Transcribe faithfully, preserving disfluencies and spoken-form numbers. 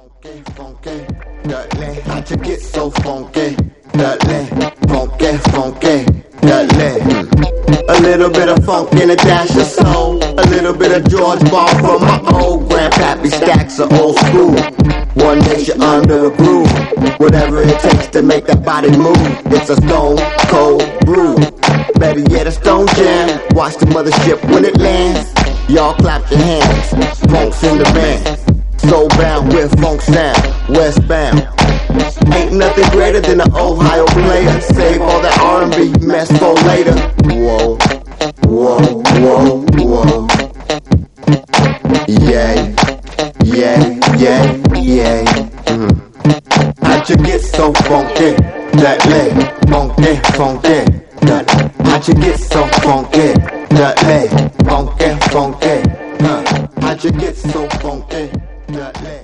Funky, funky, Dudley, how'd you get so funky? Dudley, funky, funky, Dudley. A little bit of funk and a dash of soul. A little bit of George Ball from my old grandpappy stacks of old school. One nation under a groove. Whatever it takes to make that body move. It's a stone cold brew. Better yet, a stone jam. Watch the mothership when it lands. Y'all clap your hands. Funk's in the band. Soul bound with funk sound. Westbound. Ain't nothing greater than an Ohio player. Save all that R and B mess for later. Whoa, whoa, whoa, whoa. Yay, yay, yay, yay. Mm. How'd you get so funky? That leg, funky, funky. That. How'd you get so funky? That leg, funky, funky. Uh. How'd you get so funky? That leg.